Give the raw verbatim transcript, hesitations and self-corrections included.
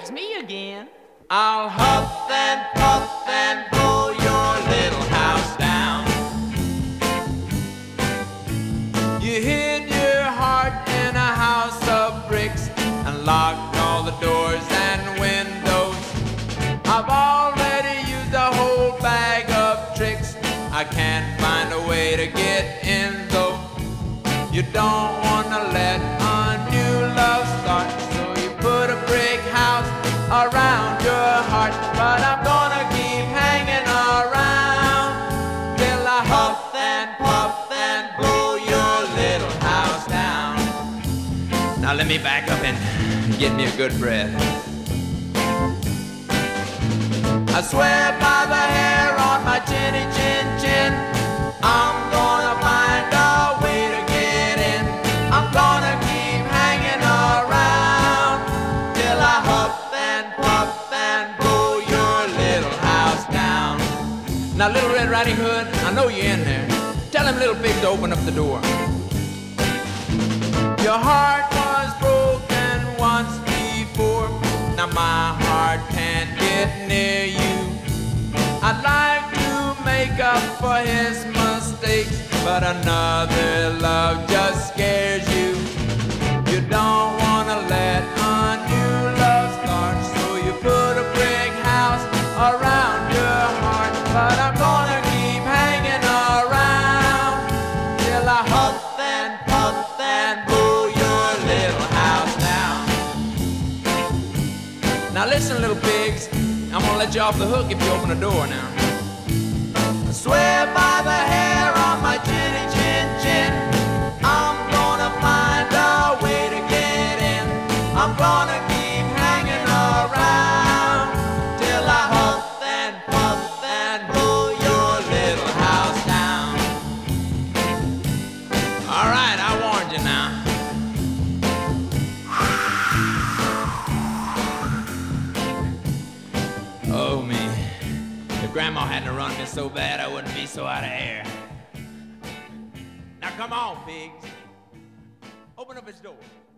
it's me again. I'll huff and puff and blow your little house down. You hid your heart in a house of bricks and locked all the doors and windows. I've already used a whole bag of tricks. I can't find a way to get in though. You don't wanna let a new love start, so you put a brick house around your heart. But I'm gonna keep hanging around till I huff and puff and blow your little house down. Now let me back up and get me a good breath. I swear by the hair on my chinny chin chin, I'm gonna find a way to get in. I'm gonna keep hanging around till I huff and puff and blow your little house down. Now Little Red Riding Hood, I know you're in there. Tell them little pigs to open up the door. Your heart was broken once before. Now my heart can't get near you. I'd like to make up for his mistakes, but another love just scares you. You don't wanna let a new love start, so you put a brick house around your heart. But I'm gonna keep hanging around till I huff and puff and blow your little house down. Now listen, little pigs, I'm gonna let you off the hook if you open the door now. I swear by the hair on my chinny chin chin, I'm gonna find a way to get in. I'm gonna keep hanging around till I huff and puff and blow your little house down. All right, I warned you now. Oh me, if Grandma hadn't run me so bad, I wouldn't be so out of air. Now come on, pigs. Open up his door.